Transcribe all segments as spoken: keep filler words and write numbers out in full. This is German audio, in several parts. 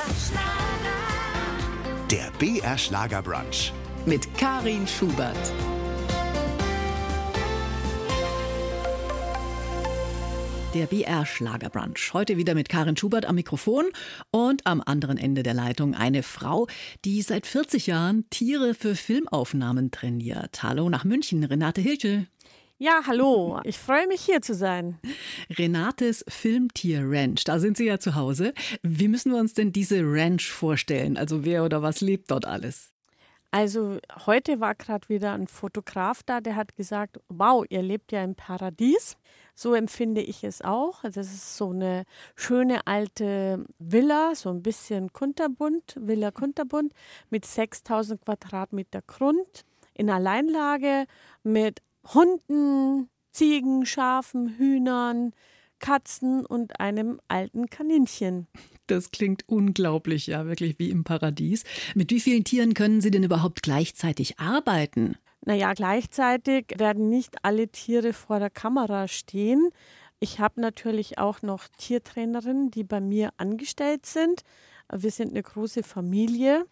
Der B R Schlagerbrunch mit Karin Schubert. Der B R Schlagerbrunch. Heute wieder mit Karin Schubert am Mikrofon und am anderen Ende der Leitung eine Frau, die seit vierzig Jahren Tiere für Filmaufnahmen trainiert. Hallo nach München, Renate Hilschel. Ja, hallo. Ich freue mich, hier zu sein. Renates Filmtier-Ranch, da sind Sie ja zu Hause. Wie müssen wir uns denn diese Ranch vorstellen? Also wer oder was lebt dort alles? Also heute war gerade wieder ein Fotograf da, der hat gesagt, wow, ihr lebt ja im Paradies. So empfinde ich es auch. Das ist so eine schöne alte Villa, so ein bisschen kunterbunt, Villa kunterbunt, mit sechstausend Quadratmeter Grund, in Alleinlage, mit Hunden, Ziegen, Schafen, Hühnern, Katzen und einem alten Kaninchen. Das klingt unglaublich, ja, wirklich wie im Paradies. Mit wie vielen Tieren können Sie denn überhaupt gleichzeitig arbeiten? Naja, gleichzeitig werden nicht alle Tiere vor der Kamera stehen. Ich habe natürlich auch noch Tiertrainerinnen, die bei mir angestellt sind. Wir sind eine große Familie.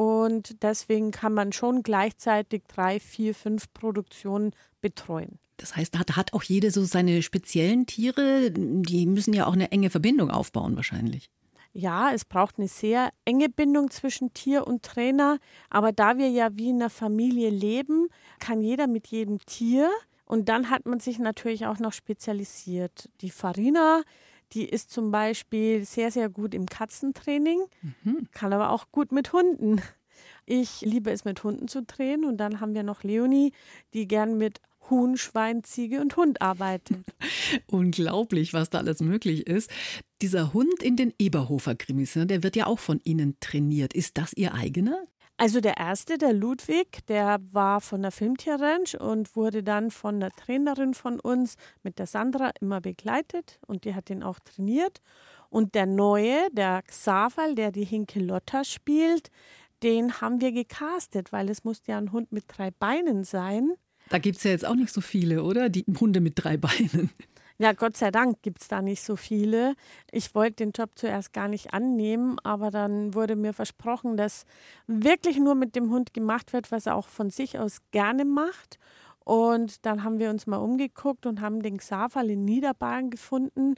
Und deswegen kann man schon gleichzeitig drei, vier, fünf Produktionen betreuen. Das heißt, hat, hat auch jede so seine speziellen Tiere? Die müssen ja auch eine enge Verbindung aufbauen wahrscheinlich. Ja, es braucht eine sehr enge Bindung zwischen Tier und Trainer. Aber da wir ja wie in einer Familie leben, kann jeder mit jedem Tier. Und dann hat man sich natürlich auch noch spezialisiert. Die Farina, die ist zum Beispiel sehr, sehr gut im Katzentraining, mhm. kann aber auch gut mit Hunden. Ich liebe es, mit Hunden zu trainen. Und dann haben wir noch Leonie, die gern mit Huhn, Schwein, Ziege und Hund arbeitet. Unglaublich, was da alles möglich ist. Dieser Hund in den Eberhofer-Krimis, der wird ja auch von Ihnen trainiert. Ist das Ihr eigener? Also der erste, der Ludwig, der war von der Filmtier-Ranch und wurde dann von der Trainerin von uns mit der Sandra immer begleitet und die hat ihn auch trainiert. Und der neue, der Xaverl, der die Hinke Lotta spielt, den haben wir gecastet, weil es musste ja ein Hund mit drei Beinen sein. Da gibt es ja jetzt auch nicht so viele, oder? Die Hunde mit drei Beinen. Ja, Gott sei Dank gibt es da nicht so viele. Ich wollte den Job zuerst gar nicht annehmen, aber dann wurde mir versprochen, dass wirklich nur mit dem Hund gemacht wird, was er auch von sich aus gerne macht. Und dann haben wir uns mal umgeguckt und haben den Xaverl in Niederbayern gefunden.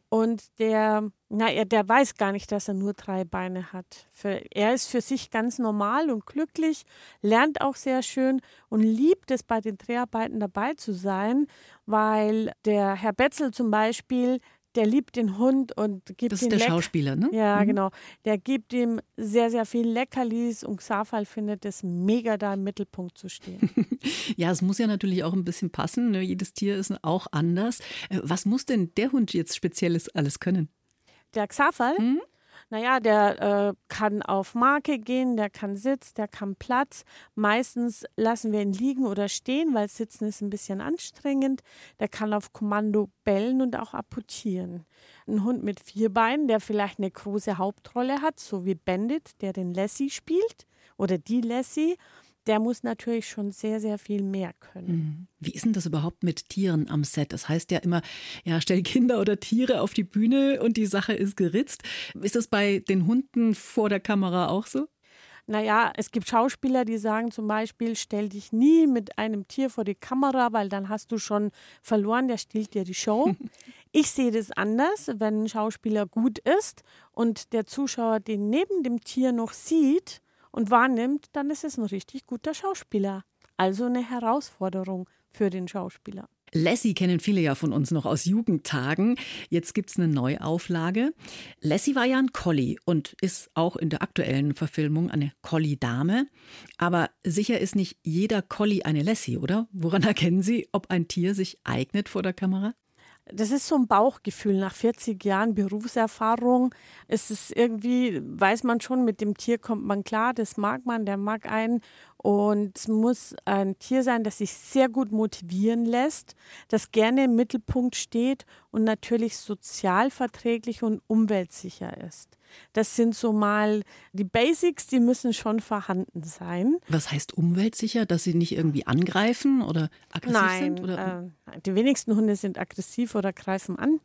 Und der, na, er, der weiß gar nicht, dass er nur drei Beine hat. Für, er ist für sich ganz normal und glücklich, lernt auch sehr schön und liebt es, bei den Dreharbeiten dabei zu sein, weil der Herr Betzel zum Beispiel, der liebt den Hund und gibt ihm... Das ist der Leck- Schauspieler, ne? Ja, mhm. genau. Der gibt ihm sehr, sehr viel Leckerlis und Xaverl findet es mega, da im Mittelpunkt zu stehen. Ja, es muss ja natürlich auch ein bisschen passen. Ne? Jedes Tier ist auch anders. Was muss denn der Hund jetzt Spezielles alles können? Der Xaverl? Mhm. Naja, der äh, kann auf Marke gehen, der kann Sitz, der kann Platz. Meistens lassen wir ihn liegen oder stehen, weil Sitzen ist ein bisschen anstrengend. Der kann auf Kommando bellen und auch apportieren. Ein Hund mit vier Beinen, der vielleicht eine große Hauptrolle hat, so wie Bandit, der den Lassie spielt oder die Lassie, der muss natürlich schon sehr, sehr viel mehr können. Wie ist denn das überhaupt mit Tieren am Set? Das heißt ja immer, ja, stell Kinder oder Tiere auf die Bühne und die Sache ist geritzt. Ist das bei den Hunden vor der Kamera auch so? Naja, es gibt Schauspieler, die sagen zum Beispiel, stell dich nie mit einem Tier vor die Kamera, weil dann hast du schon verloren, der stiehlt dir die Show. Ich sehe das anders, wenn ein Schauspieler gut ist und der Zuschauer den neben dem Tier noch sieht und wahrnimmt, dann ist es ein richtig guter Schauspieler. Also eine Herausforderung für den Schauspieler. Lassie kennen viele ja von uns noch aus Jugendtagen. Jetzt gibt es eine Neuauflage. Lassie war ja ein Collie und ist auch in der aktuellen Verfilmung eine Collie-Dame. Aber sicher ist nicht jeder Collie eine Lassie, oder? Woran erkennen Sie, ob ein Tier sich eignet vor der Kamera? Das ist so ein Bauchgefühl nach vierzig Jahren Berufserfahrung. Es ist irgendwie, weiß man schon, mit dem Tier kommt man klar, das mag man, der mag einen. Und es muss ein Tier sein, das sich sehr gut motivieren lässt, das gerne im Mittelpunkt steht und natürlich sozialverträglich und umweltsicher ist. Das sind so mal die Basics, die müssen schon vorhanden sein. Was heißt umweltsicher? Dass sie nicht irgendwie angreifen oder aggressiv Nein, sind? Oder? Äh, die wenigsten Hunde sind aggressiv oder greifen an.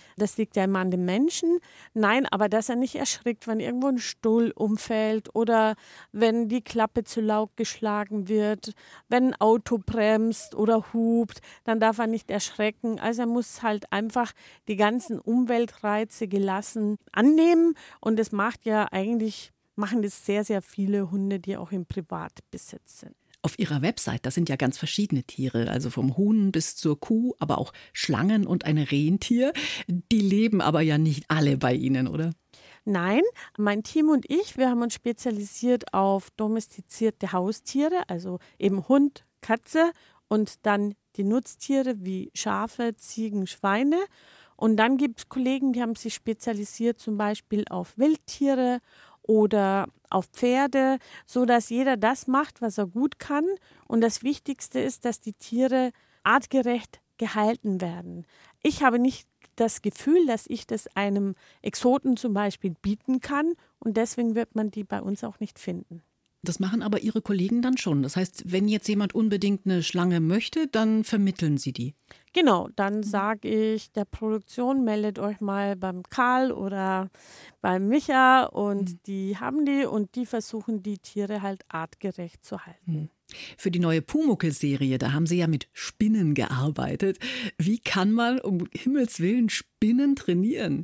Das liegt ja immer an dem Menschen. Nein, aber dass er nicht erschrickt, wenn irgendwo ein Stuhl umfällt oder wenn die Klappe zu laut geschlagen wird, wenn ein Auto bremst oder hupt, dann darf er nicht erschrecken. Also er muss halt einfach die ganzen Umweltreize gelassen annehmen. Und das macht ja eigentlich, machen das sehr, sehr viele Hunde, die auch im Privatbesitz sind. Auf Ihrer Website, da sind ja ganz verschiedene Tiere, also vom Huhn bis zur Kuh, aber auch Schlangen und ein Rentier. Die leben aber ja nicht alle bei Ihnen, oder? Nein, mein Team und ich, wir haben uns spezialisiert auf domestizierte Haustiere, also eben Hund, Katze und dann die Nutztiere wie Schafe, Ziegen, Schweine. Und dann gibt es Kollegen, die haben sich spezialisiert zum Beispiel auf Wildtiere oder auf Pferde, sodass jeder das macht, was er gut kann. Und das Wichtigste ist, dass die Tiere artgerecht gehalten werden. Ich habe nicht das Gefühl, dass ich das einem Exoten zum Beispiel bieten kann und deswegen wird man die bei uns auch nicht finden. Das machen aber Ihre Kollegen dann schon. Das heißt, wenn jetzt jemand unbedingt eine Schlange möchte, dann vermitteln Sie die. Genau, dann sage ich der Produktion, meldet euch mal beim Karl oder beim Micha und mhm. die haben die und die versuchen die Tiere halt artgerecht zu halten. Mhm. Für die neue Pumuckl-Serie, da haben Sie ja mit Spinnen gearbeitet. Wie kann man um Himmels Willen Spinnen trainieren?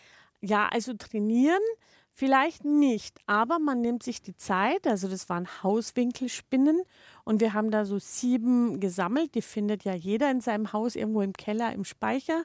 Ja, also trainieren vielleicht nicht, aber man nimmt sich die Zeit, also das waren Hauswinkelspinnen und wir haben da so sieben gesammelt, die findet ja jeder in seinem Haus irgendwo im Keller, im Speicher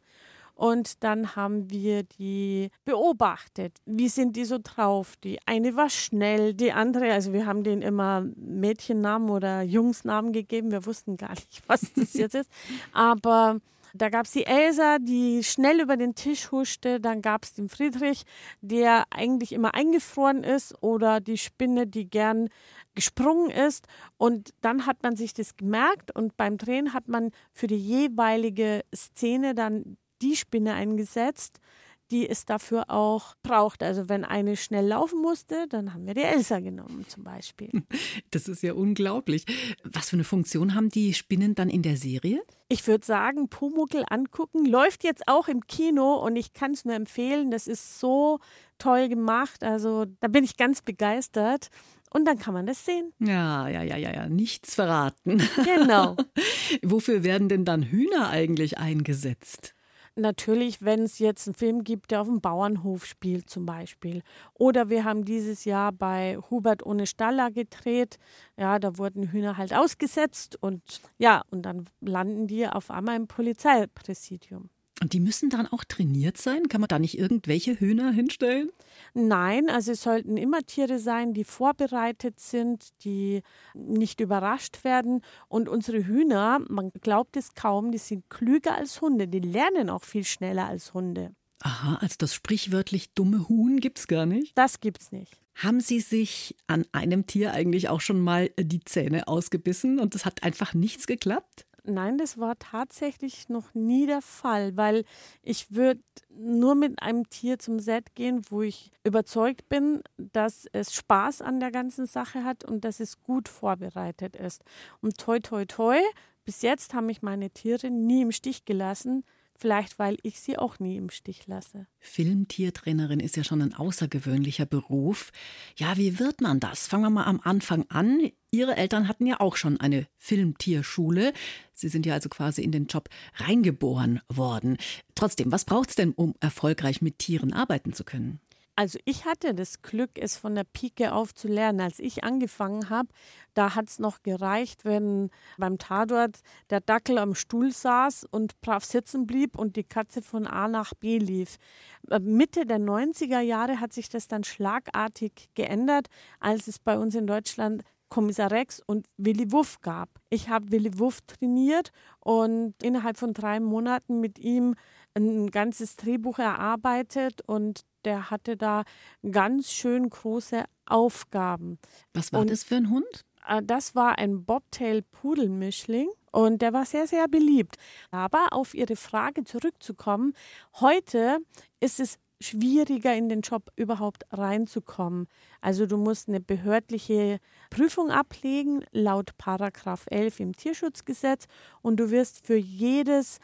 und dann haben wir die beobachtet, wie sind die so drauf, die eine war schnell, die andere, also wir haben denen immer Mädchennamen oder Jungsnamen gegeben, wir wussten gar nicht, was das jetzt ist, aber da gab es die Elsa, die schnell über den Tisch huschte. Dann gab es den Friedrich, der eigentlich immer eingefroren ist. Oder die Spinne, die gern gesprungen ist. Und dann hat man sich das gemerkt. Und beim Drehen hat man für die jeweilige Szene dann die Spinne eingesetzt, die es dafür auch braucht. Also wenn eine schnell laufen musste, dann haben wir die Elsa genommen zum Beispiel. Das ist ja unglaublich. Was für eine Funktion haben die Spinnen dann in der Serie? Ich würde sagen, Pumuckl angucken. Läuft jetzt auch im Kino und ich kann es nur empfehlen. Das ist so toll gemacht. Also da bin ich ganz begeistert. Und dann kann man das sehen. Ja, ja, ja, ja, ja. Nichts verraten. Genau. Wofür werden denn dann Hühner eigentlich eingesetzt? Natürlich, wenn es jetzt einen Film gibt, der auf dem Bauernhof spielt zum Beispiel. Oder wir haben dieses Jahr bei Hubert ohne Staller gedreht. Ja, da wurden Hühner halt ausgesetzt und ja, und dann landen die auf einmal im Polizeipräsidium. Und die müssen dann auch trainiert sein? Kann man da nicht irgendwelche Hühner hinstellen? Nein, also es sollten immer Tiere sein, die vorbereitet sind, die nicht überrascht werden. Und unsere Hühner, man glaubt es kaum, die sind klüger als Hunde. Die lernen auch viel schneller als Hunde. Aha, also das sprichwörtlich dumme Huhn gibt's gar nicht? Das gibt's nicht. Haben Sie sich an einem Tier eigentlich auch schon mal die Zähne ausgebissen und es hat einfach nichts geklappt? Nein, das war tatsächlich noch nie der Fall, weil ich würde nur mit einem Tier zum Set gehen, wo ich überzeugt bin, dass es Spaß an der ganzen Sache hat und dass es gut vorbereitet ist. Und toi, toi, toi, bis jetzt haben mich meine Tiere nie im Stich gelassen. Vielleicht, weil ich sie auch nie im Stich lasse. Filmtiertrainerin ist ja schon ein außergewöhnlicher Beruf. Ja, wie wird man das? Fangen wir mal am Anfang an. Ihre Eltern hatten ja auch schon eine Filmtierschule. Sie sind ja also quasi in den Job reingeboren worden. Trotzdem, was braucht es denn, um erfolgreich mit Tieren arbeiten zu können? Also ich hatte das Glück, es von der Pike auf zu lernen. Als ich angefangen habe, da hat es noch gereicht, wenn beim Tatort der Dackel am Stuhl saß und brav sitzen blieb und die Katze von A nach B lief. Mitte der neunziger Jahre hat sich das dann schlagartig geändert, als es bei uns in Deutschland Kommissar Rex und Willy Wuff gab. Ich habe Willy Wuff trainiert und innerhalb von drei Monaten mit ihm ein ganzes Drehbuch erarbeitet und der hatte da ganz schön große Aufgaben. Was war und, das für ein Hund? Äh, das war ein Bobtail-Pudelmischling und der war sehr, sehr beliebt. Aber auf Ihre Frage zurückzukommen, heute ist es schwieriger, in den Job überhaupt reinzukommen. Also du musst eine behördliche Prüfung ablegen, laut Paragraph elf im Tierschutzgesetz und du wirst für jedes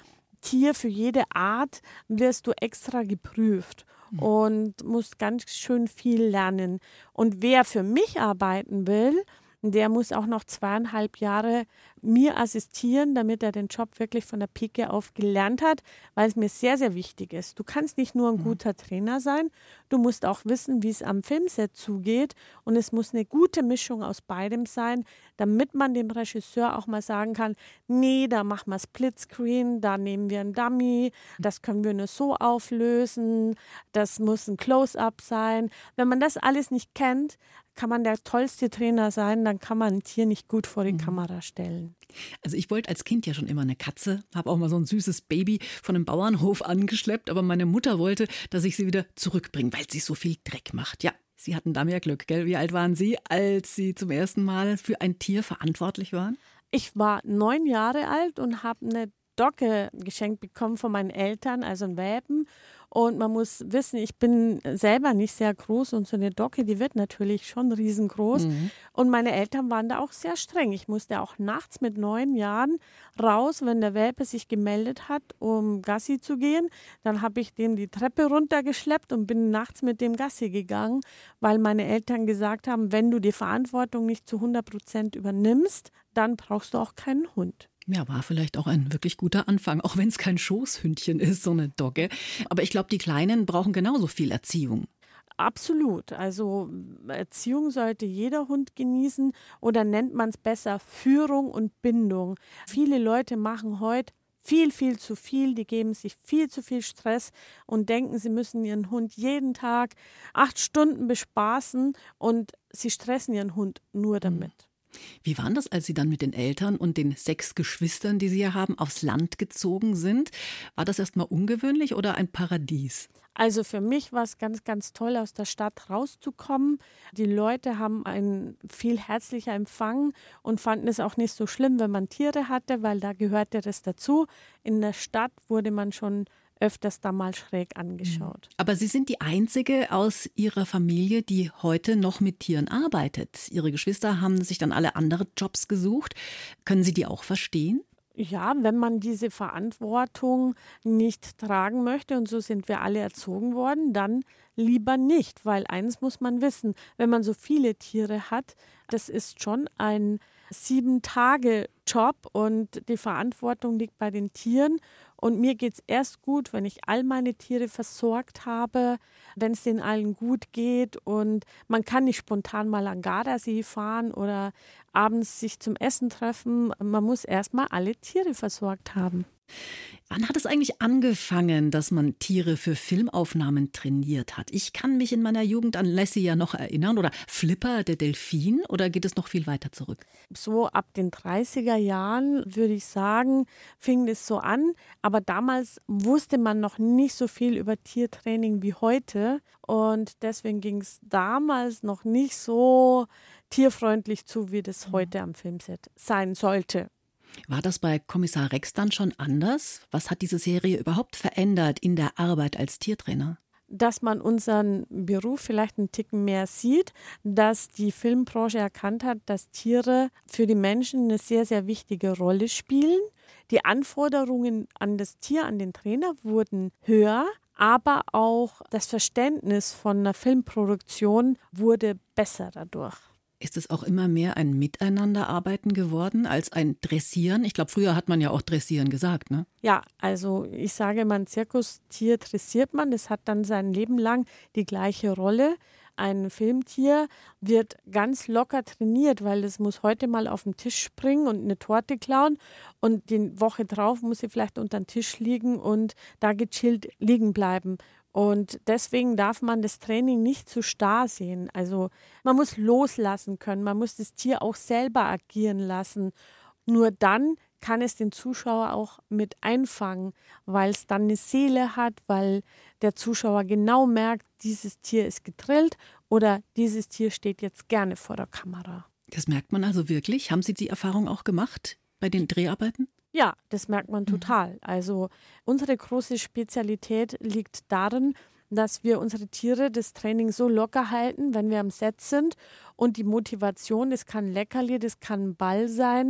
Tier, für jede Art wirst du extra geprüft mhm. und musst ganz schön viel lernen. Und wer für mich arbeiten will, der muss auch noch zweieinhalb Jahre mir assistieren, damit er den Job wirklich von der Pike auf gelernt hat, weil es mir sehr, sehr wichtig ist. Du kannst nicht nur ein guter Trainer sein, du musst auch wissen, wie es am Filmset zugeht und es muss eine gute Mischung aus beidem sein, damit man dem Regisseur auch mal sagen kann, nee, da machen wir Splitscreen, da nehmen wir einen Dummy, das können wir nur so auflösen, das muss ein Close-up sein. Wenn man das alles nicht kennt, kann man der tollste Trainer sein, dann kann man ein Tier nicht gut vor die mhm. Kamera stellen. Also ich wollte als Kind ja schon immer eine Katze, habe auch mal so ein süßes Baby von einem Bauernhof angeschleppt, aber meine Mutter wollte, dass ich sie wieder zurückbringe, weil sie so viel Dreck macht. Ja, Sie hatten da mehr Glück, gell? Wie alt waren Sie, als Sie zum ersten Mal für ein Tier verantwortlich waren? Ich war neun Jahre alt und habe eine Dogge geschenkt bekommen von meinen Eltern, also ein Welpen. Und man muss wissen, ich bin selber nicht sehr groß und so eine Dogge, die wird natürlich schon riesengroß. Mhm. Und meine Eltern waren da auch sehr streng. Ich musste auch nachts mit neun Jahren raus, wenn der Welpe sich gemeldet hat, um Gassi zu gehen. Dann habe ich dem die Treppe runtergeschleppt und bin nachts mit dem Gassi gegangen, weil meine Eltern gesagt haben, wenn du die Verantwortung nicht zu hundert Prozent übernimmst, dann brauchst du auch keinen Hund. Ja, war vielleicht auch ein wirklich guter Anfang, auch wenn es kein Schoßhündchen ist, so eine Dogge. Aber ich glaube, die Kleinen brauchen genauso viel Erziehung. Absolut. Also Erziehung sollte jeder Hund genießen oder nennt man es besser Führung und Bindung. Viele Leute machen heute viel, viel zu viel. Die geben sich viel zu viel Stress und denken, sie müssen ihren Hund jeden Tag acht Stunden bespaßen und sie stressen ihren Hund nur damit. Wie war das, als Sie dann mit den Eltern und den sechs Geschwistern, die Sie ja haben, aufs Land gezogen sind? War das erstmal ungewöhnlich oder ein Paradies? Also für mich war es ganz, ganz toll, aus der Stadt rauszukommen. Die Leute haben einen viel herzlicher Empfang und fanden es auch nicht so schlimm, wenn man Tiere hatte, weil da gehörte das dazu. In der Stadt wurde man schon öfters da mal schräg angeschaut. Aber Sie sind die Einzige aus Ihrer Familie, die heute noch mit Tieren arbeitet. Ihre Geschwister haben sich dann alle andere Jobs gesucht. Können Sie die auch verstehen? Ja, wenn man diese Verantwortung nicht tragen möchte, und so sind wir alle erzogen worden, dann lieber nicht. Weil eins muss man wissen, wenn man so viele Tiere hat, das ist schon ein Sieben-Tage-Job und die Verantwortung liegt bei den Tieren. Und mir geht es erst gut, wenn ich all meine Tiere versorgt habe, wenn es denen allen gut geht. Und man kann nicht spontan mal an Gardasee fahren oder abends sich zum Essen treffen. Man muss erst mal alle Tiere versorgt haben. Wann hat es eigentlich angefangen, dass man Tiere für Filmaufnahmen trainiert hat? Ich kann mich in meiner Jugend an Lassie ja noch erinnern. Oder Flipper, der Delfin. Oder geht es noch viel weiter zurück? So ab den dreißiger Jahren, würde ich sagen, fing es so an. Aber damals wusste man noch nicht so viel über Tiertraining wie heute. Und deswegen ging es damals noch nicht so tierfreundlich zu, wie das heute am Filmset sein sollte. War das bei Kommissar Rex dann schon anders? Was hat diese Serie überhaupt verändert in der Arbeit als Tiertrainer? Dass man unseren Beruf vielleicht einen Ticken mehr sieht, dass die Filmbranche erkannt hat, dass Tiere für die Menschen eine sehr, sehr wichtige Rolle spielen. Die Anforderungen an das Tier, an den Trainer wurden höher, aber auch das Verständnis von einer Filmproduktion wurde besser dadurch. Ist es auch immer mehr ein Miteinanderarbeiten geworden als ein Dressieren? Ich glaube, früher hat man ja auch Dressieren gesagt, ne? Ja, also ich sage immer, ein Zirkustier dressiert man. Das hat dann sein Leben lang die gleiche Rolle. Ein Filmtier wird ganz locker trainiert, weil es muss heute mal auf den Tisch springen und eine Torte klauen und die Woche drauf muss sie vielleicht unter den Tisch liegen und da gechillt liegen bleiben. Und deswegen darf man das Training nicht zu starr sehen. Also man muss loslassen können, man muss das Tier auch selber agieren lassen. Nur dann kann es den Zuschauer auch mit einfangen, weil es dann eine Seele hat, weil der Zuschauer genau merkt, dieses Tier ist gedrillt oder dieses Tier steht jetzt gerne vor der Kamera. Das merkt man also wirklich? Haben Sie die Erfahrung auch gemacht bei den Dreharbeiten? Ja, das merkt man total. Also unsere große Spezialität liegt darin, dass wir unsere Tiere das Training so locker halten, wenn wir am Set sind. Und die Motivation, das kann Leckerli, das kann ein Ball sein,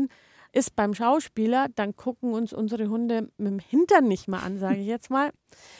ist beim Schauspieler, dann gucken uns unsere Hunde mit dem Hintern nicht mehr an, sage ich jetzt mal,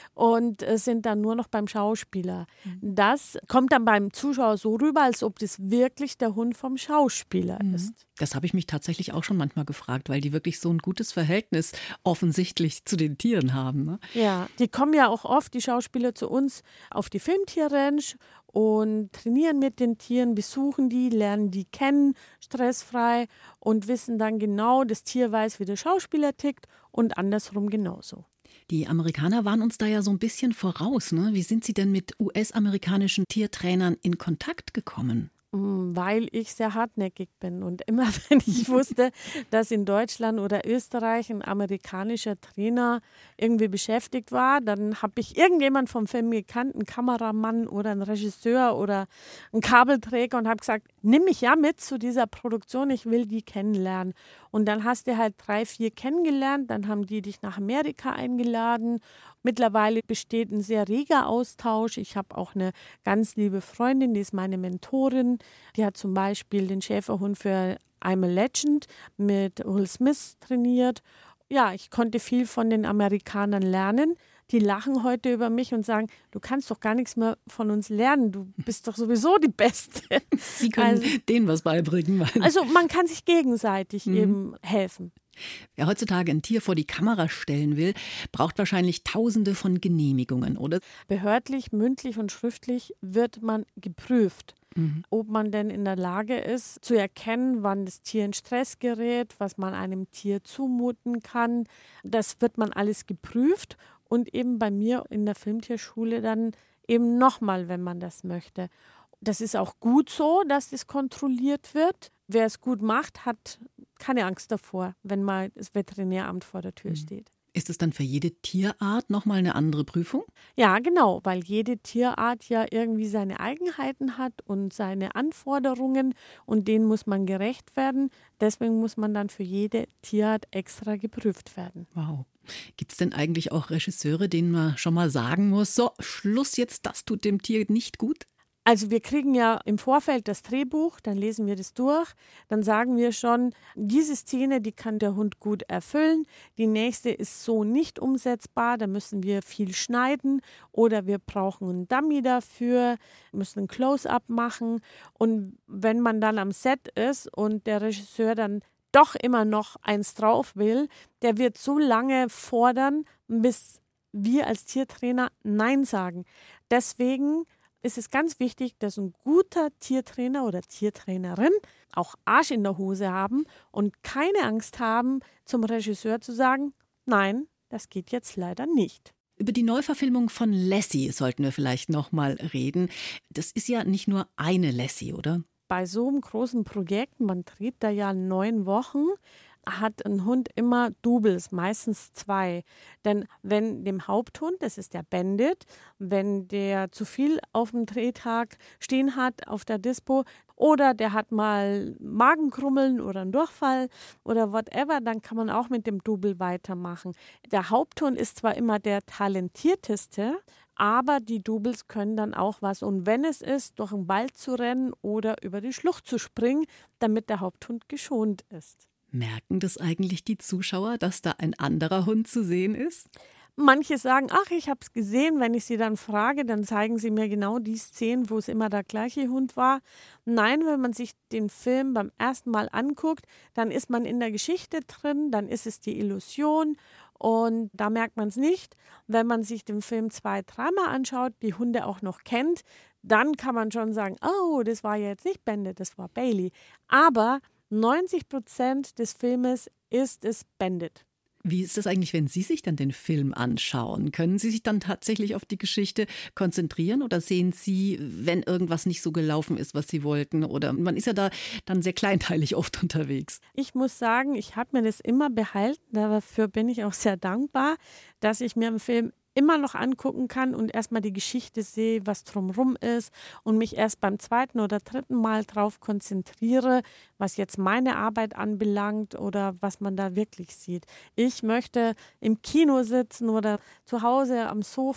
und äh, sind dann nur noch beim Schauspieler. Das kommt dann beim Zuschauer so rüber, als ob das wirklich der Hund vom Schauspieler Mhm. ist. Das habe ich mich tatsächlich auch schon manchmal gefragt, weil die wirklich so ein gutes Verhältnis offensichtlich zu den Tieren haben. Ne? Ja, die kommen ja auch oft, die Schauspieler, zu uns auf die Filmtierranch und trainieren mit den Tieren, besuchen die, lernen die kennen, stressfrei und wissen dann genau, das Tier weiß, wie der Schauspieler tickt und andersrum genauso. Die Amerikaner waren uns da ja so ein bisschen voraus. Ne? Wie sind Sie denn mit U S-amerikanischen Tiertrainern in Kontakt gekommen? Weil ich sehr hartnäckig bin und immer, wenn ich wusste, dass in Deutschland oder Österreich ein amerikanischer Trainer irgendwie beschäftigt war, dann habe ich irgendjemand vom Film gekannt, einen Kameramann oder einen Regisseur oder einen Kabelträger und habe gesagt, nimm mich ja mit zu dieser Produktion, ich will die kennenlernen. Und dann hast du halt drei, vier kennengelernt, dann haben die dich nach Amerika eingeladen. Mittlerweile besteht ein sehr reger Austausch. Ich habe auch eine ganz liebe Freundin, die ist meine Mentorin. Die hat zum Beispiel den Schäferhund für I'm a Legend mit Will Smith trainiert. Ja, ich konnte viel von den Amerikanern lernen. Die lachen heute über mich und sagen, du kannst doch gar nichts mehr von uns lernen. Du bist doch sowieso die Beste. Sie können Also, denen was beibringen. Weil also man kann sich gegenseitig Mhm. eben helfen. wer heutzutage ein Tier vor die Kamera stellen will, braucht wahrscheinlich Tausende von Genehmigungen, oder? Behördlich, mündlich und schriftlich wird man geprüft, Mhm. ob man denn in der Lage ist, zu erkennen, wann das Tier in Stress gerät, was man einem Tier zumuten kann. Das wird man alles geprüft und eben bei mir in der Filmtierschule dann eben nochmal, wenn man das möchte. Das ist auch gut so, dass das kontrolliert wird. Wer es gut macht, hat keine Angst davor, wenn mal das Veterinäramt vor der Tür steht. Ist es dann für jede Tierart nochmal eine andere Prüfung? Ja, genau, weil jede Tierart ja irgendwie seine Eigenheiten hat und seine Anforderungen und denen muss man gerecht werden. Deswegen muss man dann für jede Tierart extra geprüft werden. Wow. Gibt es denn eigentlich auch Regisseure, denen man schon mal sagen muss, so, Schluss jetzt, das tut dem Tier nicht gut? Also wir kriegen ja im Vorfeld das Drehbuch, dann lesen wir das durch, dann sagen wir schon, diese Szene, die kann der Hund gut erfüllen, die nächste ist so nicht umsetzbar, da müssen wir viel schneiden oder wir brauchen einen Dummy dafür, müssen ein Close-up machen und wenn man dann am Set ist und der Regisseur dann doch immer noch eins drauf will, der wird so lange fordern, bis wir als Tiertrainer Nein sagen. Deswegen ist es ganz wichtig, dass ein guter Tiertrainer oder Tiertrainerin auch Arsch in der Hose haben und keine Angst haben, zum Regisseur zu sagen, nein, das geht jetzt leider nicht. Über die Neuverfilmung von Lassie sollten wir vielleicht noch mal reden. Das ist ja nicht nur eine Lassie, oder? Bei so einem großen Projekt, man dreht da ja neun Wochen, hat ein Hund immer Doubles, meistens zwei. Denn wenn dem Haupthund, das ist der Bandit, wenn der zu viel auf dem Drehtag stehen hat auf der Dispo oder der hat mal Magenkrummeln oder einen Durchfall oder whatever, dann kann man auch mit dem Double weitermachen. Der Haupthund ist zwar immer der talentierteste, aber die Doubles können dann auch was. Und wenn es ist, durch den Wald zu rennen oder über die Schlucht zu springen, damit der Haupthund geschont ist. Merken das eigentlich die Zuschauer, dass da ein anderer Hund zu sehen ist? Manche sagen, ach, ich habe es gesehen. Wenn ich sie dann frage, dann zeigen sie mir genau die Szenen, wo es immer der gleiche Hund war. Nein, wenn man sich den Film beim ersten Mal anguckt, dann ist man in der Geschichte drin, dann ist es die Illusion und da merkt man es nicht. Wenn man sich den Film zwei, dreimal anschaut, die Hunde auch noch kennt, dann kann man schon sagen, oh, das war ja jetzt nicht Bandit, das war Bailey. Aber neunzig Prozent des Filmes ist es Bandit. Wie ist das eigentlich, wenn Sie sich dann den Film anschauen? Können Sie sich dann tatsächlich auf die Geschichte konzentrieren oder sehen Sie, wenn irgendwas nicht so gelaufen ist, was Sie wollten? Oder man ist ja da dann sehr kleinteilig oft unterwegs. Ich muss sagen, ich habe mir das immer behalten. Dafür bin ich auch sehr dankbar, dass ich mir im Film immer noch angucken kann und erstmal die Geschichte sehe, was drumherum ist und mich erst beim zweiten oder dritten Mal drauf konzentriere, was jetzt meine Arbeit anbelangt oder was man da wirklich sieht. Ich möchte im Kino sitzen oder zu Hause am Sofa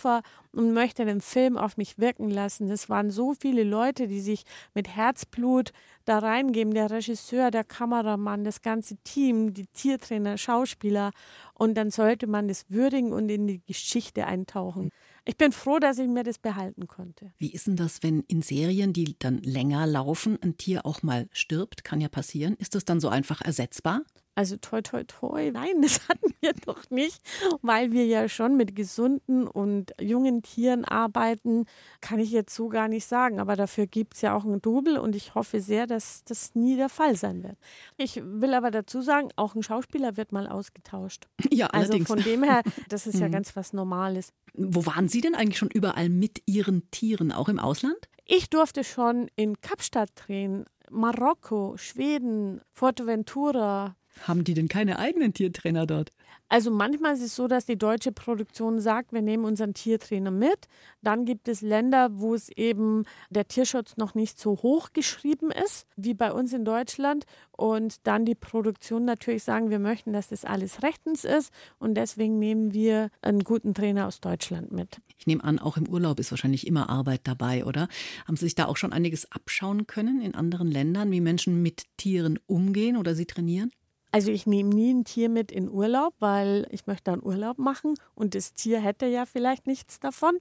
und möchte den Film auf mich wirken lassen. Es waren so viele Leute, die sich mit Herzblut da reingeben, der Regisseur, der Kameramann, das ganze Team, die Tiertrainer, Schauspieler, und dann sollte man das würdigen und in die Geschichte eintauchen. Ich bin froh, dass ich mir das behalten konnte. Wie ist denn das, wenn in Serien, die dann länger laufen, ein Tier auch mal stirbt? Kann ja passieren. Ist das dann so einfach ersetzbar? Also toi, toi, toi, nein, das hatten wir doch nicht, weil wir ja schon mit gesunden und jungen Tieren arbeiten, kann ich jetzt so gar nicht sagen. Aber dafür gibt es ja auch ein Double und ich hoffe sehr, dass das nie der Fall sein wird. Ich will aber dazu sagen, auch ein Schauspieler wird mal ausgetauscht. Ja, also allerdings. von dem her, das ist ja ganz was Normales. Wo waren Sie denn eigentlich schon überall mit Ihren Tieren, auch im Ausland? Ich durfte schon in Kapstadt drehen, Marokko, Schweden, Fuerteventura. Haben die denn keine eigenen Tiertrainer dort? Also manchmal ist es so, dass die deutsche Produktion sagt, wir nehmen unseren Tiertrainer mit. Dann gibt es Länder, wo es eben der Tierschutz noch nicht so hoch geschrieben ist, wie bei uns in Deutschland. Und dann die Produktion natürlich sagen, wir möchten, dass das alles rechtens ist. Und deswegen nehmen wir einen guten Trainer aus Deutschland mit. Ich nehme an, auch im Urlaub ist wahrscheinlich immer Arbeit dabei, oder? Haben Sie sich da auch schon einiges abschauen können in anderen Ländern, wie Menschen mit Tieren umgehen oder sie trainieren? Also ich nehme nie ein Tier mit in Urlaub, weil ich möchte dann Urlaub machen und das Tier hätte ja vielleicht nichts davon.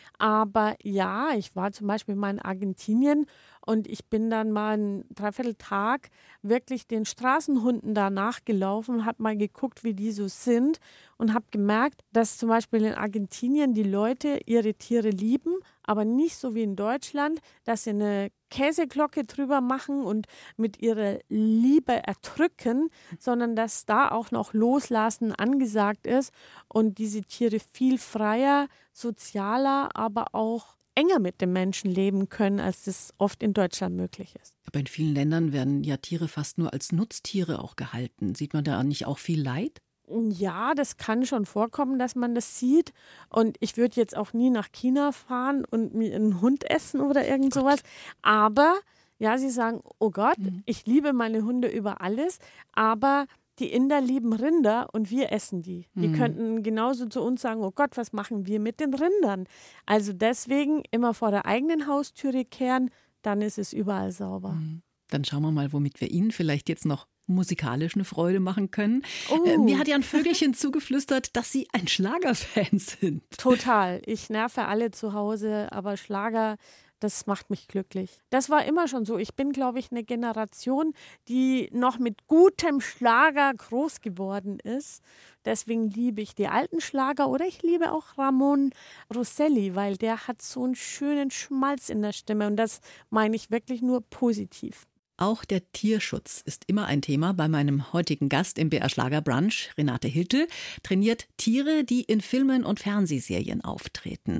Aber ja, ich war zum Beispiel mal in Argentinien und ich bin dann mal einen Dreivierteltag wirklich den Straßenhunden da nachgelaufen, habe mal geguckt, wie die so sind und habe gemerkt, dass zum Beispiel in Argentinien die Leute ihre Tiere lieben, aber nicht so wie in Deutschland, dass sie eine Käseglocke drüber machen und mit ihrer Liebe erdrücken, sondern dass da auch noch Loslassen angesagt ist und diese Tiere viel freier, sozialer, aber auch enger mit dem Menschen leben können, als das oft in Deutschland möglich ist. Aber in vielen Ländern werden ja Tiere fast nur als Nutztiere auch gehalten. Sieht man da nicht auch viel Leid? Ja, das kann schon vorkommen, dass man das sieht. Und ich würde jetzt auch nie nach China fahren und mir einen Hund essen oder irgend sowas. Aber ja, sie sagen, oh Gott, mhm. ich liebe meine Hunde über alles, aber die Inder lieben Rinder und wir essen die. Die mhm. könnten genauso zu uns sagen, oh Gott, was machen wir mit den Rindern? Also deswegen immer vor der eigenen Haustüre kehren, dann ist es überall sauber. Mhm. Dann schauen wir mal, womit wir Ihnen vielleicht jetzt noch musikalisch eine Freude machen können. Oh. Äh, mir hat ja ein Vögelchen zugeflüstert, dass Sie ein Schlagerfan sind. Total. Ich nerve alle zu Hause, aber Schlager, das macht mich glücklich. Das war immer schon so. Ich bin, glaube ich, eine Generation, die noch mit gutem Schlager groß geworden ist. Deswegen liebe ich die alten Schlager oder ich liebe auch Ramon Rosselli, weil der hat so einen schönen Schmalz in der Stimme und das meine ich wirklich nur positiv. Auch der Tierschutz ist immer ein Thema bei meinem heutigen Gast im B R Schlager Brunch. Renate Hiltel trainiert Tiere, die in Filmen und Fernsehserien auftreten.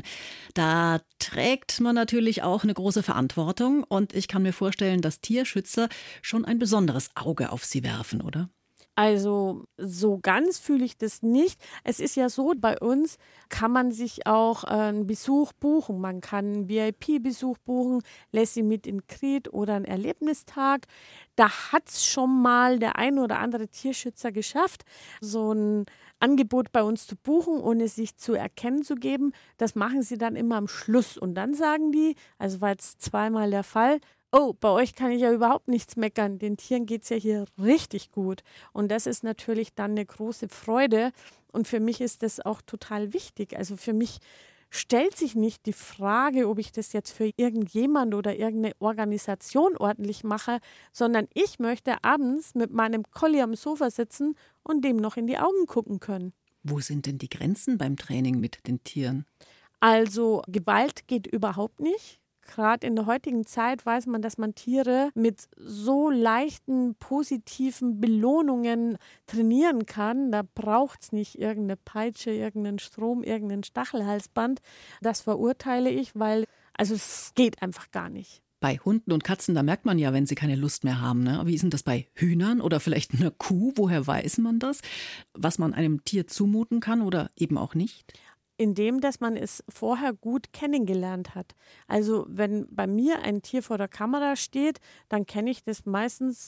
Da trägt man natürlich auch eine große Verantwortung und ich kann mir vorstellen, dass Tierschützer schon ein besonderes Auge auf sie werfen, oder? Also so ganz fühle ich das nicht. Es ist ja so, bei uns kann man sich auch äh, einen Besuch buchen. Man kann einen V I P-Besuch buchen, lässt sie mit in Crete oder einen Erlebnistag. Da hat es schon mal der ein oder andere Tierschützer geschafft, so ein Angebot bei uns zu buchen, ohne sich zu erkennen zu geben. Das machen sie dann immer am Schluss. Und dann sagen die, also war jetzt zweimal der Fall, oh, bei euch kann ich ja überhaupt nichts meckern. Den Tieren geht es ja hier richtig gut. Und das ist natürlich dann eine große Freude. Und für mich ist das auch total wichtig. Also für mich stellt sich nicht die Frage, ob ich das jetzt für irgendjemand oder irgendeine Organisation ordentlich mache, sondern ich möchte abends mit meinem Collie am Sofa sitzen und dem noch in die Augen gucken können. Wo sind denn die Grenzen beim Training mit den Tieren? Also Gewalt geht überhaupt nicht. Gerade in der heutigen Zeit weiß man, dass man Tiere mit so leichten, positiven Belohnungen trainieren kann. Da braucht es nicht irgendeine Peitsche, irgendeinen Strom, irgendein Stachelhalsband. Das verurteile ich, weil also es geht einfach gar nicht. Bei Hunden und Katzen, da merkt man ja, wenn sie keine Lust mehr haben. Ne? Aber wie ist denn das bei Hühnern oder vielleicht einer Kuh? Woher weiß man das? Was man einem Tier zumuten kann oder eben auch nicht? Indem, dass man es vorher gut kennengelernt hat. Also wenn bei mir ein Tier vor der Kamera steht, dann kenne ich das meistens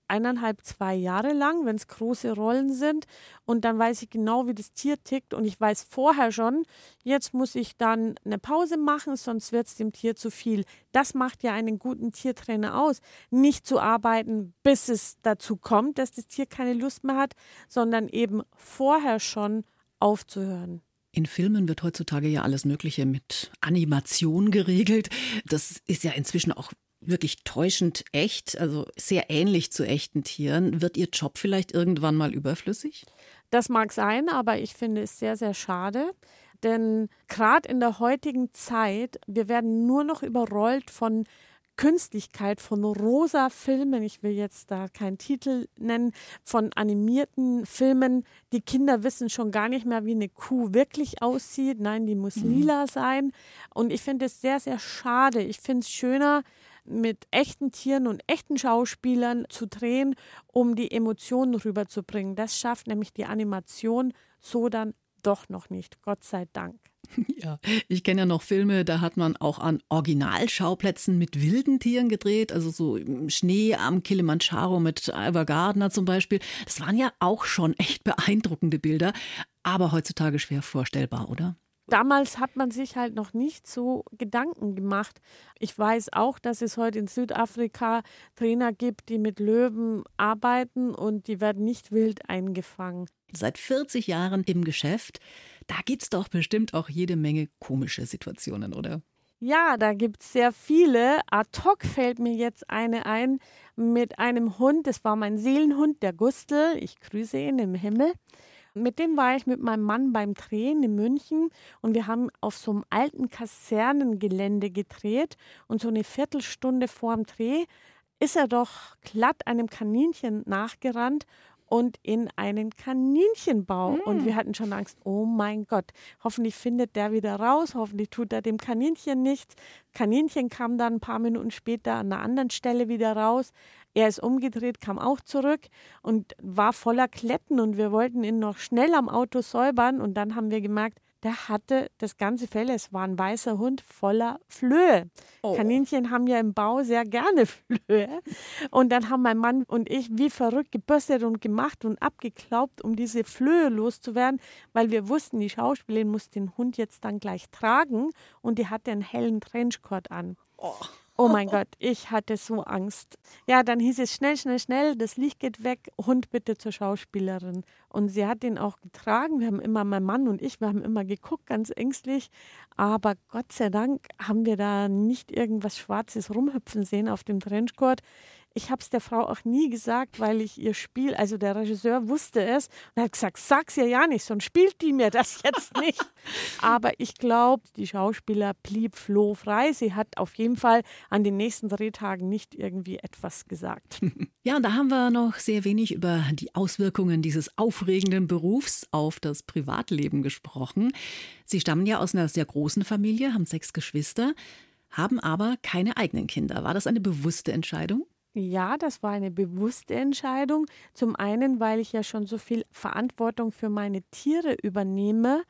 eineinhalb, zwei Jahre lang, wenn es große Rollen sind. Und dann weiß ich genau, wie das Tier tickt. Und ich weiß vorher schon, jetzt muss ich dann eine Pause machen, sonst wird es dem Tier zu viel. Das macht ja einen guten Tiertrainer aus. Nicht zu arbeiten, bis es dazu kommt, dass das Tier keine Lust mehr hat, sondern eben vorher schon aufzuhören. In Filmen wird heutzutage ja alles Mögliche mit Animation geregelt. Das ist ja inzwischen auch wirklich täuschend echt, also sehr ähnlich zu echten Tieren. Wird Ihr Job vielleicht irgendwann mal überflüssig? Das mag sein, aber ich finde es sehr, sehr schade. Denn gerade in der heutigen Zeit, wir werden nur noch überrollt von Künstlichkeit, von rosa Filmen, ich will jetzt da keinen Titel nennen, von animierten Filmen. Die Kinder wissen schon gar nicht mehr, wie eine Kuh wirklich aussieht. Nein, die muss mhm. lila sein. Und ich finde es sehr, sehr schade. Ich finde es schöner, mit echten Tieren und echten Schauspielern zu drehen, um die Emotionen rüberzubringen. Das schafft nämlich die Animation so dann doch noch nicht, Gott sei Dank. Ja, ich kenne ja noch Filme, da hat man auch an Originalschauplätzen mit wilden Tieren gedreht, also so im Schnee am Kilimanjaro mit Ivor Gardner zum Beispiel. Das waren ja auch schon echt beeindruckende Bilder, aber heutzutage schwer vorstellbar, oder? Damals hat man sich halt noch nicht so Gedanken gemacht. Ich weiß auch, dass es heute in Südafrika Trainer gibt, die mit Löwen arbeiten und die werden nicht wild eingefangen. Seit vierzig Jahren im Geschäft, da gibt es doch bestimmt auch jede Menge komische Situationen, oder? Ja, da gibt es sehr viele. Ad hoc fällt mir jetzt eine ein mit einem Hund. Das war mein Seelenhund, der Gustl. Ich grüße ihn im Himmel. Mit dem war ich mit meinem Mann beim Drehen in München und wir haben auf so einem alten Kasernengelände gedreht und so eine Viertelstunde vor dem Dreh ist er doch glatt einem Kaninchen nachgerannt und in einen Kaninchenbau. Mm. Und wir hatten schon Angst, oh mein Gott, hoffentlich findet der wieder raus, hoffentlich tut er dem Kaninchen nichts. Kaninchen kam dann ein paar Minuten später an einer anderen Stelle wieder raus. Er ist umgedreht, kam auch zurück und war voller Kletten und wir wollten ihn noch schnell am Auto säubern und dann haben wir gemerkt, der hatte das ganze Fell, es war ein weißer Hund voller Flöhe. Oh. Kaninchen haben ja im Bau sehr gerne Flöhe. Und dann haben mein Mann und ich wie verrückt gebürstet und gemacht und abgeklaubt, um diese Flöhe loszuwerden, weil wir wussten, die Schauspielerin muss den Hund jetzt dann gleich tragen und die hatte einen hellen Trenchcoat an. Oh. Oh mein Gott, ich hatte so Angst. Ja, dann hieß es schnell, schnell, schnell, das Licht geht weg, Hund bitte zur Schauspielerin. Und sie hat ihn auch getragen. Wir haben immer, mein Mann und ich, wir haben immer geguckt, ganz ängstlich. Aber Gott sei Dank haben wir da nicht irgendwas Schwarzes rumhüpfen sehen auf dem Trenchcoat. Ich habe es der Frau auch nie gesagt, weil ich ihr Spiel, also der Regisseur wusste es und hat gesagt, sag's ihr ja nicht, sonst spielt die mir das jetzt nicht. Aber ich glaube, die Schauspieler blieb flohfrei. Sie hat auf jeden Fall an den nächsten Drehtagen nicht irgendwie etwas gesagt. Ja, und da haben wir noch sehr wenig über die Auswirkungen dieses aufregenden Berufs auf das Privatleben gesprochen. Sie stammen ja aus einer sehr großen Familie, haben sechs Geschwister, haben aber keine eigenen Kinder. War das eine bewusste Entscheidung? Ja, das war eine bewusste Entscheidung. Zum einen, weil ich ja schon so viel Verantwortung für meine Tiere übernehme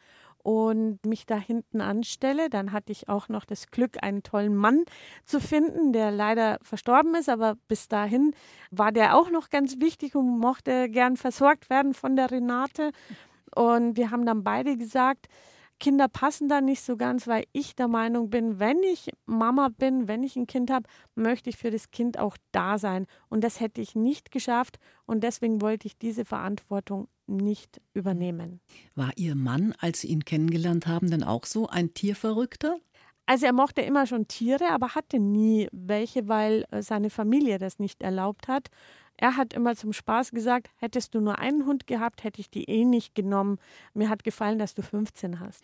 und mich da hinten anstelle. Dann hatte ich auch noch das Glück, einen tollen Mann zu finden, der leider verstorben ist, aber bis dahin war der auch noch ganz wichtig und mochte gern versorgt werden von der Renate. Und wir haben dann beide gesagt, Kinder passen da nicht so ganz, weil ich der Meinung bin, wenn ich Mama bin, wenn ich ein Kind habe, möchte ich für das Kind auch da sein. Und das hätte ich nicht geschafft und deswegen wollte ich diese Verantwortung nicht übernehmen. War Ihr Mann, als Sie ihn kennengelernt haben, denn auch so ein Tierverrückter? Also er mochte immer schon Tiere, aber hatte nie welche, weil seine Familie das nicht erlaubt hat. Er hat immer zum Spaß gesagt, hättest du nur einen Hund gehabt, hätte ich die eh nicht genommen. Mir hat gefallen, dass du fünfzehn hast.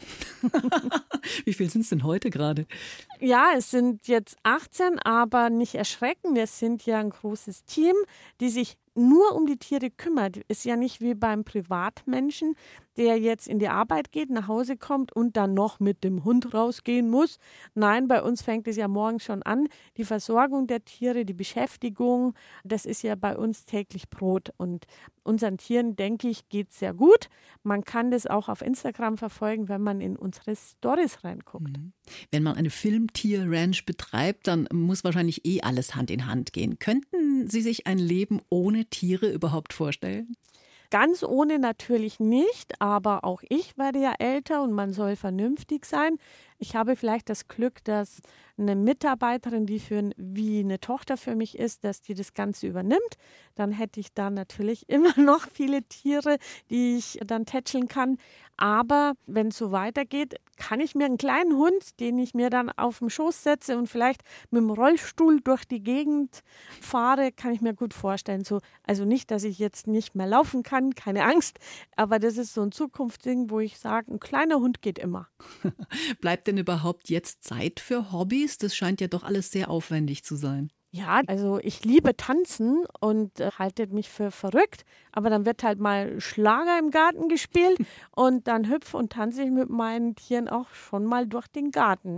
Wie viel sind es denn heute gerade? Ja, es sind jetzt achtzehn, aber nicht erschrecken. Wir sind ja ein großes Team, die sich nur um die Tiere kümmert. Ist ja nicht wie beim Privatmenschen, der jetzt in die Arbeit geht, nach Hause kommt und dann noch mit dem Hund rausgehen muss. Nein, bei uns fängt es ja morgens schon an. Die Versorgung der Tiere, die Beschäftigung, das ist ja bei uns täglich Brot. Und unseren Tieren, denke ich, geht es sehr gut. Man kann das auch auf Instagram verfolgen, wenn man in unsere Stories reinguckt. Wenn man eine Filmtier-Ranch betreibt, dann muss wahrscheinlich eh alles Hand in Hand gehen. Könnten Können Sie sich ein Leben ohne Tiere überhaupt vorstellen? Ganz ohne natürlich nicht, aber auch ich werde ja älter und man soll vernünftig sein. Ich habe vielleicht das Glück, dass eine Mitarbeiterin, die für, wie eine Tochter für mich ist, dass die das Ganze übernimmt. Dann hätte ich da natürlich immer noch viele Tiere, die ich dann tätscheln kann. Aber wenn es so weitergeht, kann ich mir einen kleinen Hund, den ich mir dann auf den Schoß setze und vielleicht mit dem Rollstuhl durch die Gegend fahre, kann ich mir gut vorstellen. So, also nicht, dass ich jetzt nicht mehr laufen kann, keine Angst, aber das ist so ein Zukunftsding, wo ich sage, ein kleiner Hund geht immer. Bleibt denn überhaupt jetzt Zeit für Hobbys? Das scheint ja doch alles sehr aufwendig zu sein. Ja, also ich liebe Tanzen und äh, haltet mich für verrückt, aber dann wird halt mal Schlager im Garten gespielt und dann hüpfe und tanze ich mit meinen Tieren auch schon mal durch den Garten.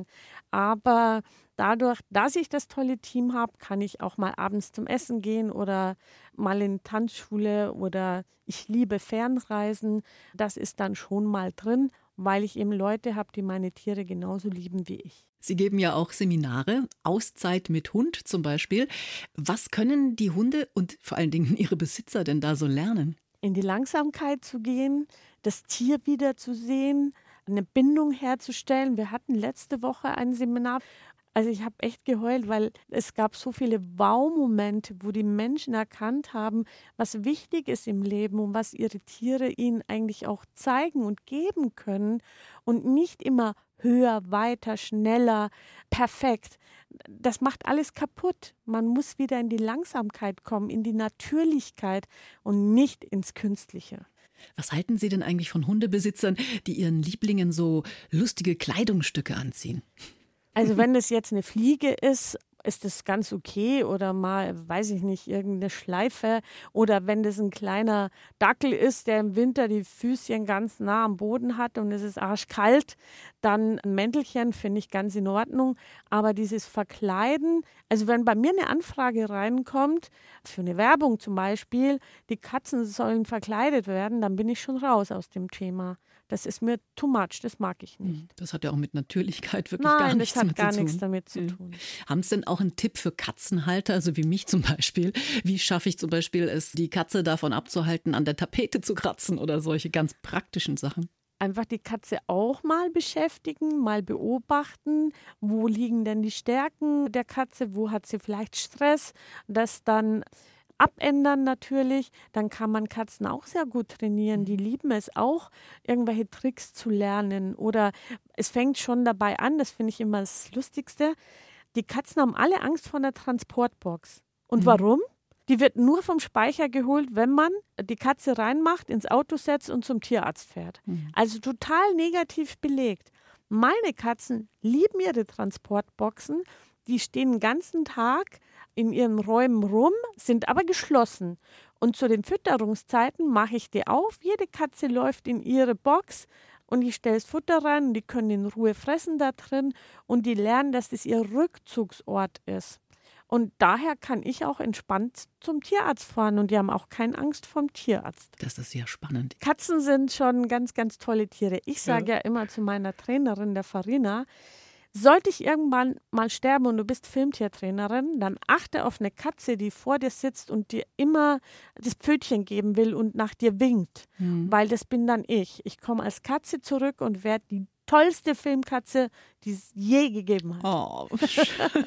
Aber dadurch, dass ich das tolle Team habe, kann ich auch mal abends zum Essen gehen oder mal in die Tanzschule oder ich liebe Fernreisen. Das ist dann schon mal drin, weil ich eben Leute habe, die meine Tiere genauso lieben wie ich. Sie geben ja auch Seminare, Auszeit mit Hund zum Beispiel. Was können die Hunde und vor allen Dingen ihre Besitzer denn da so lernen? In die Langsamkeit zu gehen, das Tier wiederzusehen, eine Bindung herzustellen. Wir hatten letzte Woche ein Seminar. Also ich habe echt geheult, weil es gab so viele Wow-Momente, wo die Menschen erkannt haben, was wichtig ist im Leben und was ihre Tiere ihnen eigentlich auch zeigen und geben können und nicht immer höher, weiter, schneller, perfekt. Das macht alles kaputt. Man muss wieder in die Langsamkeit kommen, in die Natürlichkeit und nicht ins Künstliche. Was halten Sie denn eigentlich von Hundebesitzern, die ihren Lieblingen so lustige Kleidungsstücke anziehen? Also wenn es jetzt eine Fliege ist, ist das ganz okay oder mal, weiß ich nicht, irgendeine Schleife oder wenn das ein kleiner Dackel ist, der im Winter die Füßchen ganz nah am Boden hat und es ist arschkalt, dann ein Mäntelchen finde ich ganz in Ordnung, aber dieses Verkleiden, also wenn bei mir eine Anfrage reinkommt, für eine Werbung zum Beispiel, die Katzen sollen verkleidet werden, dann bin ich schon raus aus dem Thema. Das ist mir too much, das mag ich nicht. Das hat ja auch mit Natürlichkeit wirklich Nein, gar nichts das hat mit gar zu tun. nichts damit zu tun. Haben Sie denn auch einen Tipp für Katzenhalter, also wie mich zum Beispiel? Wie schaffe ich zum Beispiel es, die Katze davon abzuhalten, an der Tapete zu kratzen oder solche ganz praktischen Sachen? Einfach die Katze auch mal beschäftigen, mal beobachten, wo liegen denn die Stärken der Katze, wo hat sie vielleicht Stress, das dann abändern natürlich, dann kann man Katzen auch sehr gut trainieren. Die lieben es auch, irgendwelche Tricks zu lernen. Oder es fängt schon dabei an, das finde ich immer das Lustigste. Die Katzen haben alle Angst vor einer Transportbox. Und mhm. warum? Die wird nur vom Speicher geholt, wenn man die Katze reinmacht, ins Auto setzt und zum Tierarzt fährt. Mhm. Also total negativ belegt. Meine Katzen lieben ihre Transportboxen. Die stehen den ganzen Tag in ihren Räumen rum, sind aber geschlossen. Und zu den Fütterungszeiten mache ich die auf. Jede Katze läuft in ihre Box und ich stelle das Futter rein und die können in Ruhe fressen da drin und die lernen, dass das ihr Rückzugsort ist. Und daher kann ich auch entspannt zum Tierarzt fahren und die haben auch keine Angst vom Tierarzt. Das ist sehr spannend. Katzen sind schon ganz, ganz tolle Tiere. Ich sage ja. ja immer zu meiner Trainerin, der Farina, sollte ich irgendwann mal sterben und du bist Filmtiertrainerin, dann achte auf eine Katze, die vor dir sitzt und dir immer das Pfötchen geben will und nach dir winkt, mhm. weil das bin dann ich. Ich komme als Katze zurück und werde die tollste Filmkatze, die es je gegeben hat. Oh, schön.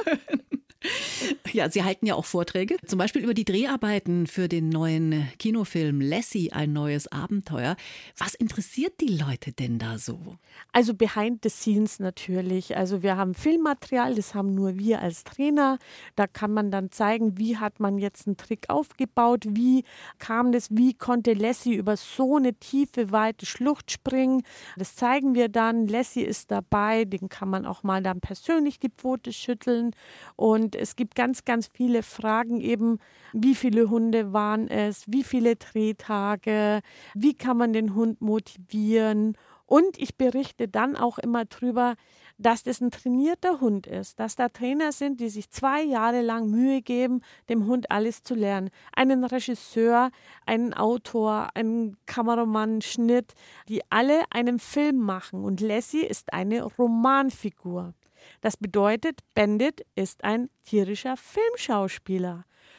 Ja, Sie halten ja auch Vorträge, zum Beispiel über die Dreharbeiten für den neuen Kinofilm Lassie, ein neues Abenteuer. Was interessiert die Leute denn da so? Also behind the scenes natürlich. Also wir haben Filmmaterial, das haben nur wir als Trainer. Da kann man dann zeigen, wie hat man jetzt einen Trick aufgebaut, wie kam das, wie konnte Lassie über so eine tiefe, weite Schlucht springen. Das zeigen wir dann. Lassie ist dabei, den kann man auch mal dann persönlich die Pfote schütteln. Und es gibt ganz, ganz viele Fragen eben, wie viele Hunde waren es, wie viele Drehtage, wie kann man den Hund motivieren. Und ich berichte dann auch immer drüber, dass das ein trainierter Hund ist, dass da Trainer sind, die sich zwei Jahre lang Mühe geben, dem Hund alles zu lernen. Einen Regisseur, einen Autor, einen Kameramann, Schnitt, die alle einen Film machen. Und Lassie ist eine Romanfigur. Das bedeutet, Bandit ist ein tierischer Filmschauspieler.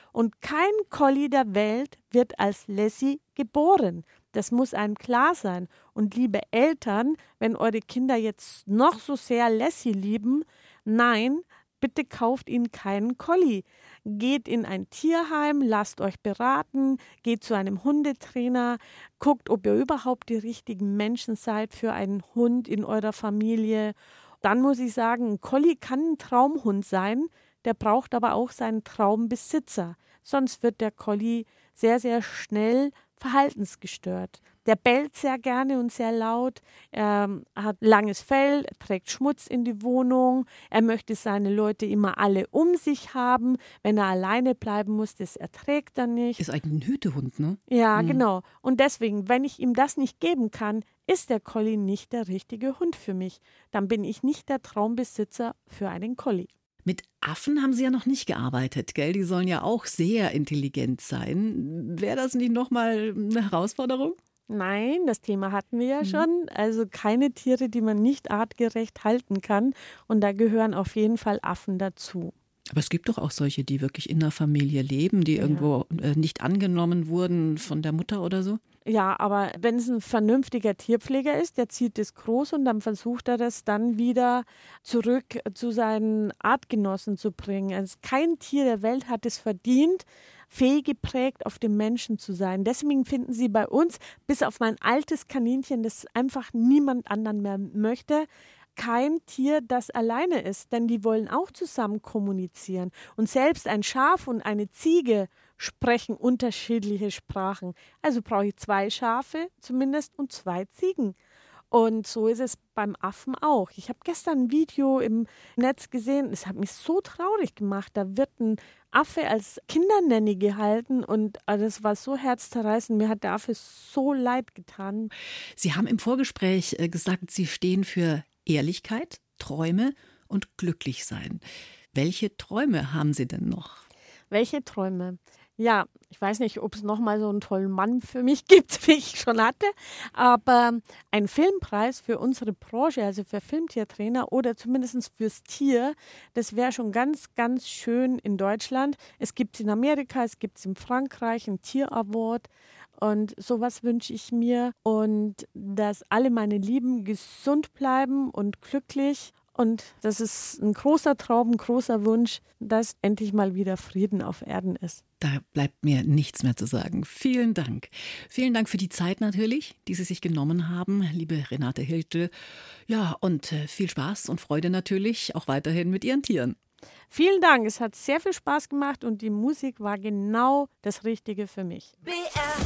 Und kein Collie der Welt wird als Lassie geboren. Das muss einem klar sein. Und liebe Eltern, wenn eure Kinder jetzt noch so sehr Lassie lieben, nein, bitte kauft ihnen keinen Collie. Geht in ein Tierheim, lasst euch beraten, geht zu einem Hundetrainer, guckt, ob ihr überhaupt die richtigen Menschen seid für einen Hund in eurer Familie. Dann muss ich sagen, ein Collie kann ein Traumhund sein, der braucht aber auch seinen Traumbesitzer. Sonst wird der Collie sehr, sehr schnell verhaltensgestört. Der bellt sehr gerne und sehr laut, er hat langes Fell, trägt Schmutz in die Wohnung, er möchte seine Leute immer alle um sich haben. Wenn er alleine bleiben muss, das erträgt er nicht. Ist eigentlich ein Hütehund, ne? Ja, Mhm. genau. Und deswegen, wenn ich ihm das nicht geben kann, ist der Collie nicht der richtige Hund für mich. Dann bin ich nicht der Traumbesitzer für einen Collie. Mit Affen haben Sie ja noch nicht gearbeitet, gell? Die sollen ja auch sehr intelligent sein. Wäre das nicht nochmal eine Herausforderung? Nein, das Thema hatten wir ja schon. Also keine Tiere, die man nicht artgerecht halten kann. Und da gehören auf jeden Fall Affen dazu. Aber es gibt doch auch solche, die wirklich in der Familie leben, die Ja. irgendwo äh, nicht angenommen wurden von der Mutter oder so. Ja, aber wenn es ein vernünftiger Tierpfleger ist, der zieht es groß und dann versucht er das dann wieder zurück zu seinen Artgenossen zu bringen. Also kein Tier der Welt hat es verdient, fehlgeprägt auf den Menschen zu sein. Deswegen finden Sie bei uns, bis auf mein altes Kaninchen, das einfach niemand anderen mehr möchte, kein Tier, das alleine ist, denn die wollen auch zusammen kommunizieren. Und selbst ein Schaf und eine Ziege sprechen unterschiedliche Sprachen. Also brauche ich zwei Schafe zumindest und zwei Ziegen. Und so ist es beim Affen auch. Ich habe gestern ein Video im Netz gesehen, es hat mich so traurig gemacht. Da wird ein Affe als Kindernanny gehalten und das war so herzzerreißend. Mir hat der Affe so leid getan. Sie haben im Vorgespräch äh, gesagt, Sie stehen für Ehrlichkeit, Träume und Glücklichsein. Welche Träume haben Sie denn noch? Welche Träume? Ja, ich weiß nicht, ob es nochmal so einen tollen Mann für mich gibt, wie ich schon hatte, aber ein Filmpreis für unsere Branche, also für Filmtiertrainer oder zumindest fürs Tier, das wäre schon ganz, ganz schön in Deutschland. Es gibt es in Amerika, es gibt es in Frankreich, ein Tier-Award. Und sowas wünsche ich mir und dass alle meine Lieben gesund bleiben und glücklich. Und das ist ein großer Traum, ein großer Wunsch, dass endlich mal wieder Frieden auf Erden ist. Da bleibt mir nichts mehr zu sagen. Vielen Dank. Vielen Dank für die Zeit natürlich, die Sie sich genommen haben, liebe Renate Hiltel. Ja, und äh, viel Spaß und Freude natürlich auch weiterhin mit Ihren Tieren. Vielen Dank, es hat sehr viel Spaß gemacht und die Musik war genau das Richtige für mich. B R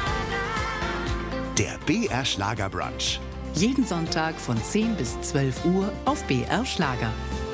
Schlager. Der B R Schlager Brunch. Jeden Sonntag von zehn bis zwölf Uhr auf B R Schlager.